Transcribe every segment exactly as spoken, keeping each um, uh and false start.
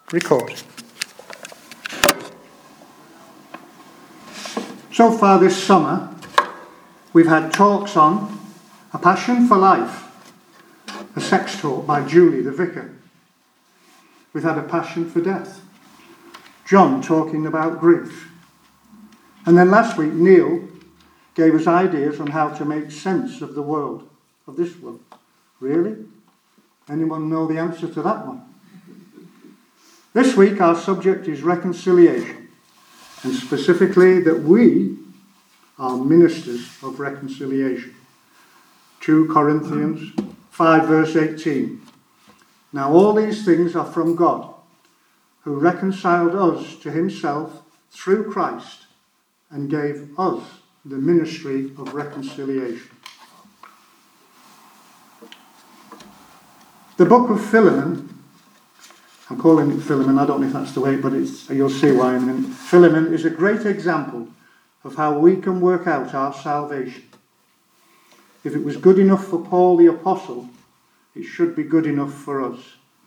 Record. So far this summer, we've had talks on A Passion for Life, a sex talk by Julie, the vicar. We've had A Passion for Death, John talking about grief. And then last week, Neil gave us ideas on how to make sense of the world, of this world. Really? Anyone know the answer to that one? This week, our subject is reconciliation, and specifically that we are ministers of reconciliation. Second Corinthians five, verse eighteen. Now all these things are from God, who reconciled us to himself through Christ and gave us the ministry of reconciliation. The book of Philemon, I'm calling it Philemon, I don't know if that's the way, but it's, you'll see why in a minute. Philemon is a great example of how we can work out our salvation. If it was good enough for Paul the Apostle, it should be good enough for us.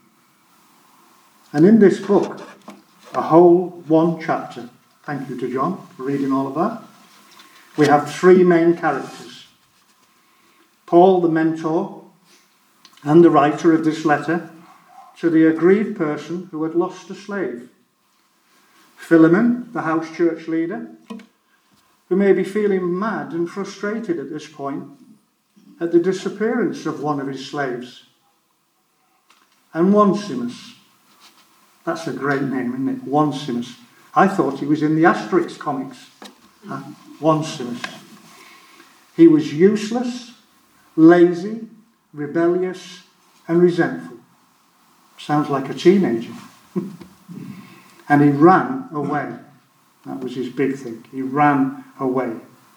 And in this book, a whole one chapter, thank you to John for reading all of that, we have three main characters. Paul, the mentor and the writer of this letter, to the aggrieved person who had lost a slave. Philemon, the house church leader, who may be feeling mad and frustrated at this point at the disappearance of one of his slaves. And Onesimus. That's a great name, isn't it? Onesimus. I thought he was in the Asterix comics. Uh, Onesimus. He was useless, lazy, rebellious, and resentful. Sounds like a teenager. And he ran away. That was his big thing. He ran away.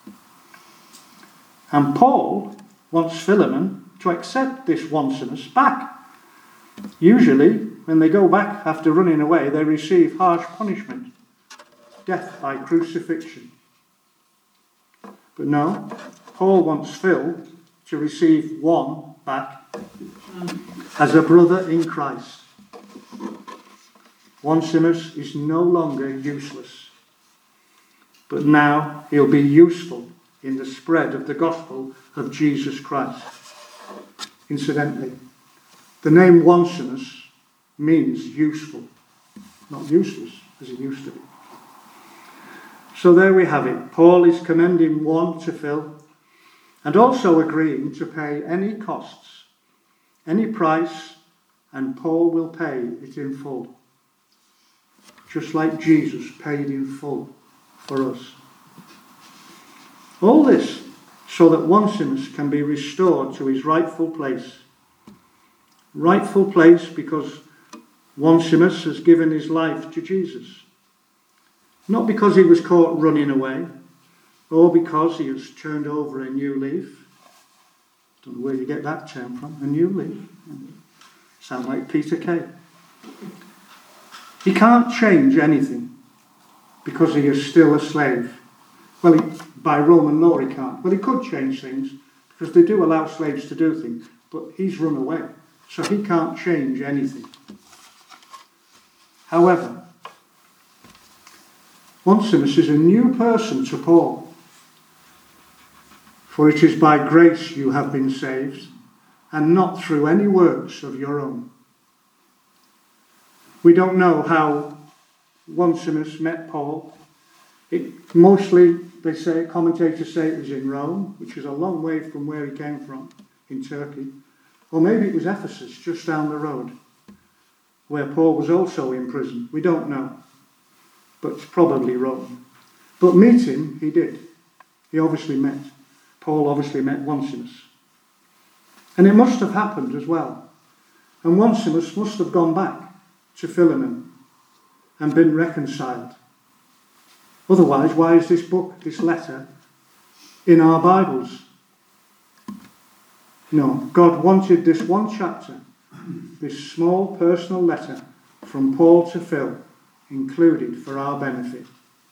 And Paul wants Philemon to accept this Onesimus back. Usually, when they go back after running away, they receive harsh punishment. Death by crucifixion. But no, Paul wants Phil to receive one back as a brother in Christ. Onesimus is no longer useless, but now he'll be useful in the spread of the gospel of Jesus Christ. Incidentally, the name Onesimus means useful, not useless as it used to be. So there we have it. Paul is commending one to Phil and also agreeing to pay any costs, any price, and Paul will pay it in full. Just like Jesus paid in full for us. All this so that Onesimus can be restored to his rightful place. Rightful place because Onesimus has given his life to Jesus. Not because he was caught running away, or because he has turned over a new leaf. Don't know where you get that term from, a new leaf. Sound like Peter Kay. He can't change anything because he is still a slave. Well, he, by Roman law he can't. Well, he could change things because they do allow slaves to do things, but he's run away, so he can't change anything. However, Onesimus is a new person to Paul. For it is by grace you have been saved, and not through any works of your own. We don't know how Onesimus met Paul. It mostly, they say, commentators say it was in Rome, which is a long way from where he came from, in Turkey. Or maybe it was Ephesus, just down the road, where Paul was also in prison. We don't know, but it's probably Rome. But meet him, he did. He obviously met. Paul obviously met Onesimus. And it must have happened as well. And Onesimus must have gone back to Philemon and been reconciled. Otherwise, why is this book, this letter, in our Bibles? No, God wanted this one chapter, this small personal letter from Paul to Phil, included for our benefit.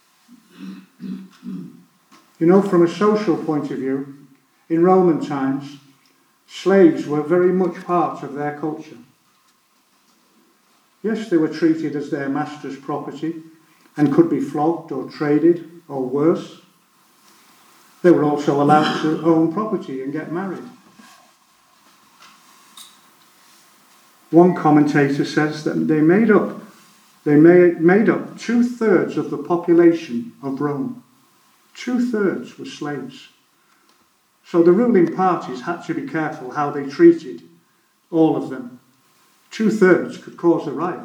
You know, from a social point of view, in Roman times, slaves were very much part of their culture. Yes, they were treated as their master's property and could be flogged or traded or worse. They were also allowed to own property and get married. One commentator says that they made up they made, made up two-thirds of the population of Rome. Two-thirds were slaves. So the ruling parties had to be careful how they treated all of them. Two-thirds could cause a riot.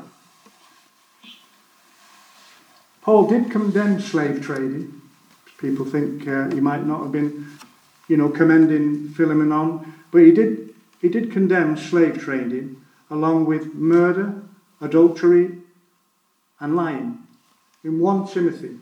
Paul did condemn slave trading. People think uh, he might not have been, you know, commending Philemon on, but he did, he did condemn slave trading along with murder, adultery, and lying. In First Timothy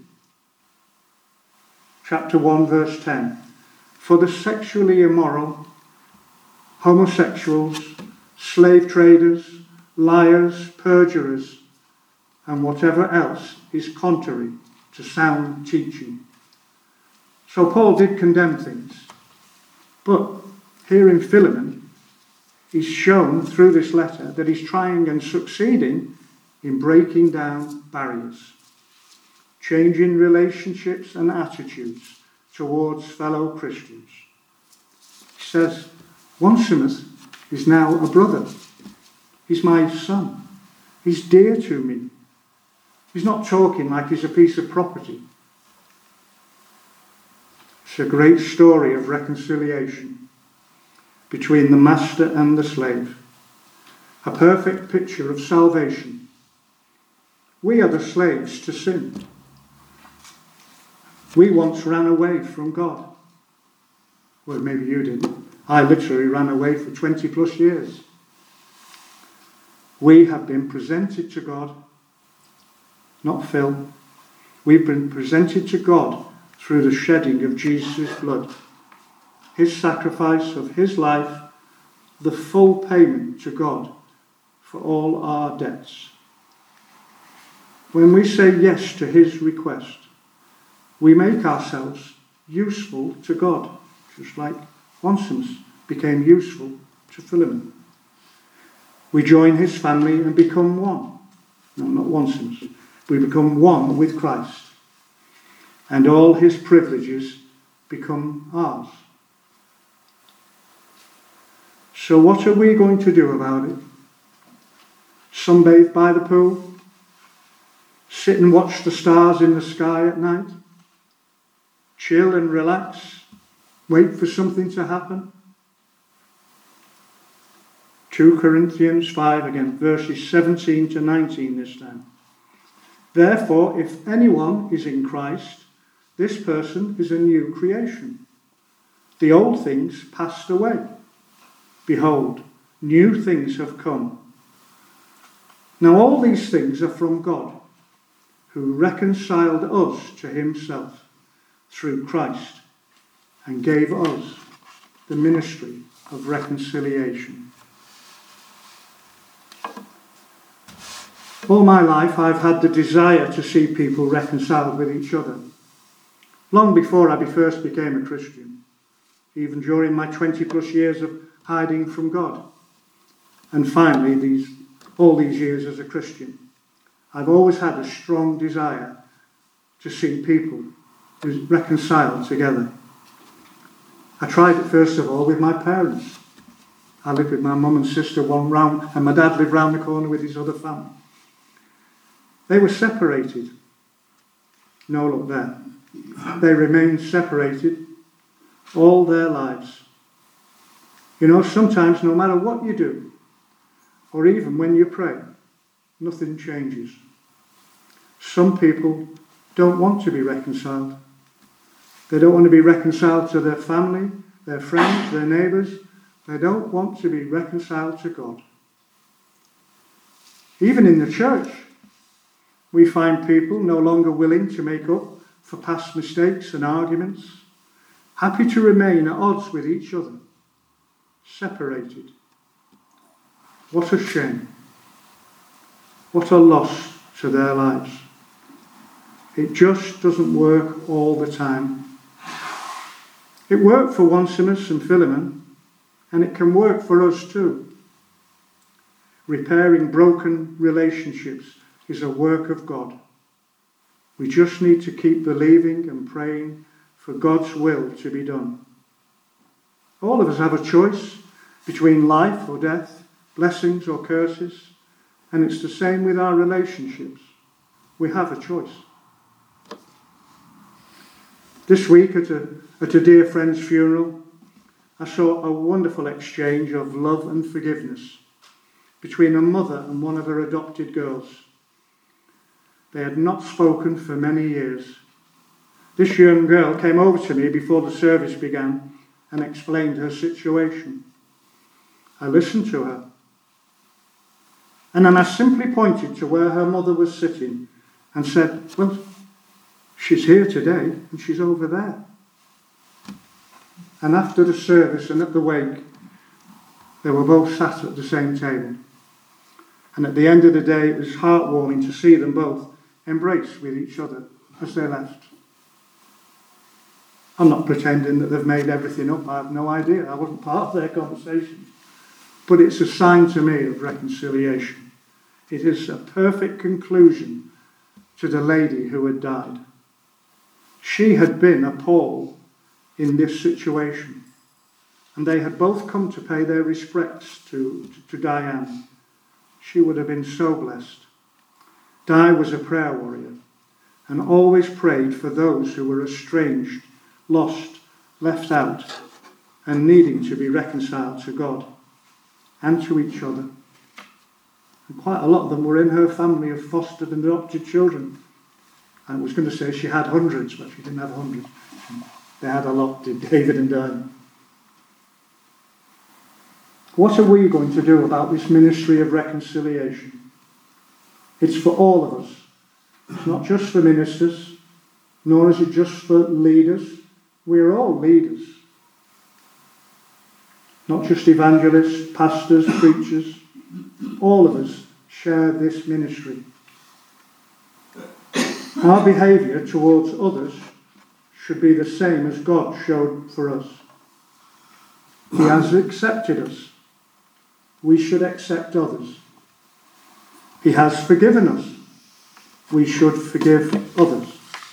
chapter one, verse ten, for the sexually immoral, homosexuals, slave traders, liars, perjurers, and whatever else is contrary to sound teaching. So Paul did condemn things. But here in Philemon, he's shown through this letter that he's trying and succeeding in breaking down barriers, changing relationships and attitudes towards fellow Christians. He says, Onesimus is now a brother. He's my son. He's dear to me. He's not talking like he's a piece of property. It's a great story of reconciliation between the master and the slave. A perfect picture of salvation. We are the slaves to sin. We once ran away from God. Well, maybe you didn't. I literally ran away for twenty plus years. We have been presented to God, not Phil. We've been presented to God through the shedding of Jesus' blood. His sacrifice of his life, the full payment to God for all our debts. When we say yes to his request, we make ourselves useful to God, just like Onesimus became useful to Philemon. We join his family and become one. No, not Onesimus. We become one with Christ. And all his privileges become ours. So what are we going to do about it? Sunbathe by the pool? Sit and watch the stars in the sky at night? Chill and relax? Wait for something to happen? Second Corinthians five again, verses seventeen to nineteen this time. Therefore, if anyone is in Christ, this person is a new creation. The old things passed away. Behold, new things have come. Now all these things are from God, who reconciled us to himself through Christ and gave us the ministry of reconciliation. All my life I've had the desire to see people reconciled with each other. Long before I first became a Christian, even during my twenty plus years of hiding from God, and finally these all these years as a Christian, I've always had a strong desire to see people reconciled together. I tried it first of all with my parents. I lived with my mum and sister one round, and my dad lived round the corner with his other family. They were separated. No, look there. They remained separated all their lives. You know, sometimes no matter what you do, or even when you pray, nothing changes. Some people don't want to be reconciled. They don't want to be reconciled to their family, their friends, their neighbours. They don't want to be reconciled to God. Even in the church, we find people no longer willing to make up for past mistakes and arguments, happy to remain at odds with each other, separated. What a shame. What a loss to their lives. It just doesn't work all the time. It worked for Onesimus and Philemon, and it can work for us too. repairing broken relationships is a work of God. We just need to keep believing and praying for God's will to be done. All of us have a choice between life or death, blessings or curses, and it's the same with our relationships. We have a choice. This week at a, at a dear friend's funeral, I saw a wonderful exchange of love and forgiveness between a mother and one of her adopted girls. They had not spoken for many years. This young girl came over to me before the service began and explained her situation. I listened to her. And then I simply pointed to where her mother was sitting and said, well, she's here today and she's over there. And after the service and at the wake, they were both sat at the same table. And at the end of the day, it was heartwarming to see them both embrace with each other as they left. I'm not pretending that they've made everything up. I have no idea. I wasn't part of their conversation. But it's a sign to me of reconciliation. It is a perfect conclusion to the lady who had died. She had been a Paul in this situation, and they had both come to pay their respects to, to, to Diane. She would have been so blessed. Di was a prayer warrior and always prayed for those who were estranged, lost, left out, and needing to be reconciled to God and to each other. And quite a lot of them were in her family of fostered and adopted children. I was going to say she had hundreds, but she didn't have hundreds. They had a lot, did David and Diane. What are we going to do about this ministry of reconciliation? It's for all of us. It's not just for ministers, nor is it just for leaders. We're all leaders. Not just evangelists, pastors, preachers. All of us share this ministry. Our behaviour towards others should be the same as God showed for us. He has accepted us. We should accept others. He has forgiven us. We should forgive others.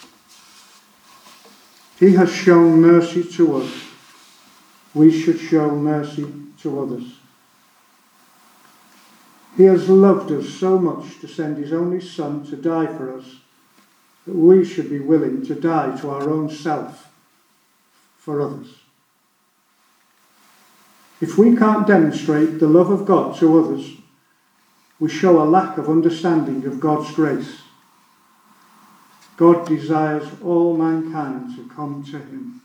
He has shown mercy to us. We should show mercy to others. He has loved us so much to send his only Son to die for us that we should be willing to die to our own self for others. If we can't demonstrate the love of God to others, we show a lack of understanding of God's grace. God desires all mankind to come to him.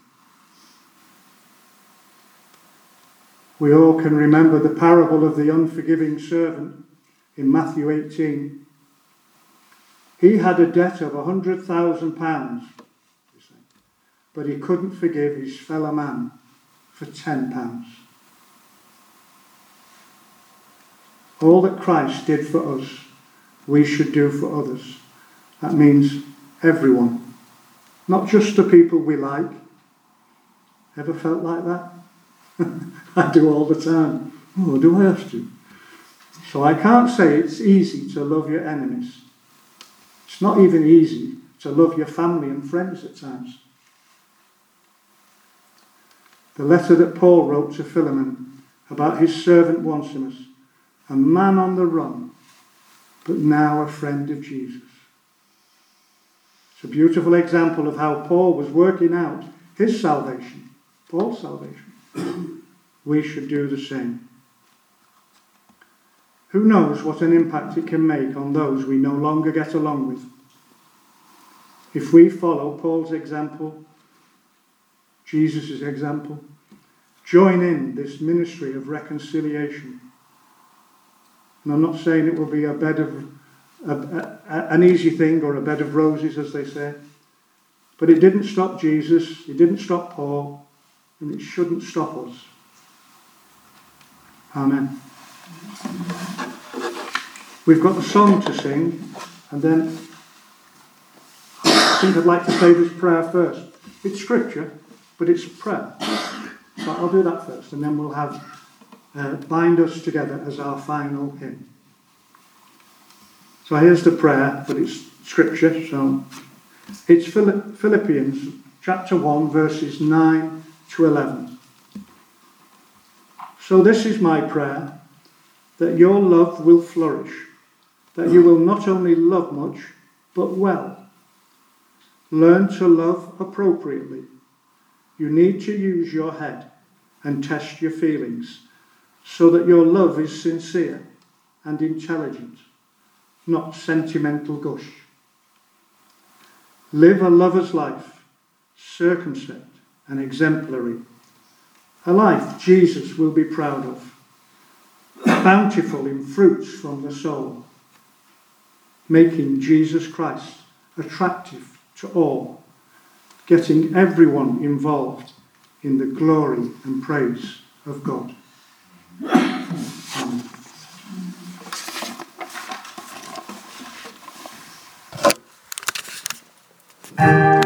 We all can remember the parable of the unforgiving servant in Matthew eighteen. He had a debt of one hundred thousand pounds, but he couldn't forgive his fellow man for ten pounds. All that Christ did for us, we should do for others. That means everyone, not just the people we like. Ever felt like that? I do all the time. Oh, do I have to? So I can't say it's easy to love your enemies. It's not even easy to love your family and friends at times. The letter that Paul wrote to Philemon about his servant Onesimus, a man on the run, but now a friend of Jesus. It's a beautiful example of how Paul was working out his salvation, Paul's salvation. We should do the same. Who knows what an impact it can make on those we no longer get along with? If we follow Paul's example, Jesus' example, join in this ministry of reconciliation. And I'm not saying it will be a bed of a, a, an easy thing or a bed of roses, as they say. But it didn't stop Jesus, it didn't stop Paul, and it shouldn't stop us. Amen. We've got a song to sing, and then I think I'd like to say this prayer first. It's scripture, but it's prayer. So I'll do that first, and then we'll have uh, Bind Us Together as our final hymn. So here's the prayer, but it's scripture. So it's Philippians chapter one, verses nine to eleven. So this is my prayer, that your love will flourish, that you will not only love much, but well. Learn to love appropriately. You need to use your head and test your feelings, so that your love is sincere and intelligent, not sentimental gush. Live a lover's life, circumspect and exemplary, a life Jesus will be proud of, bountiful in fruits from the soul, making Jesus Christ attractive to all, getting everyone involved in the glory and praise of God. Amen.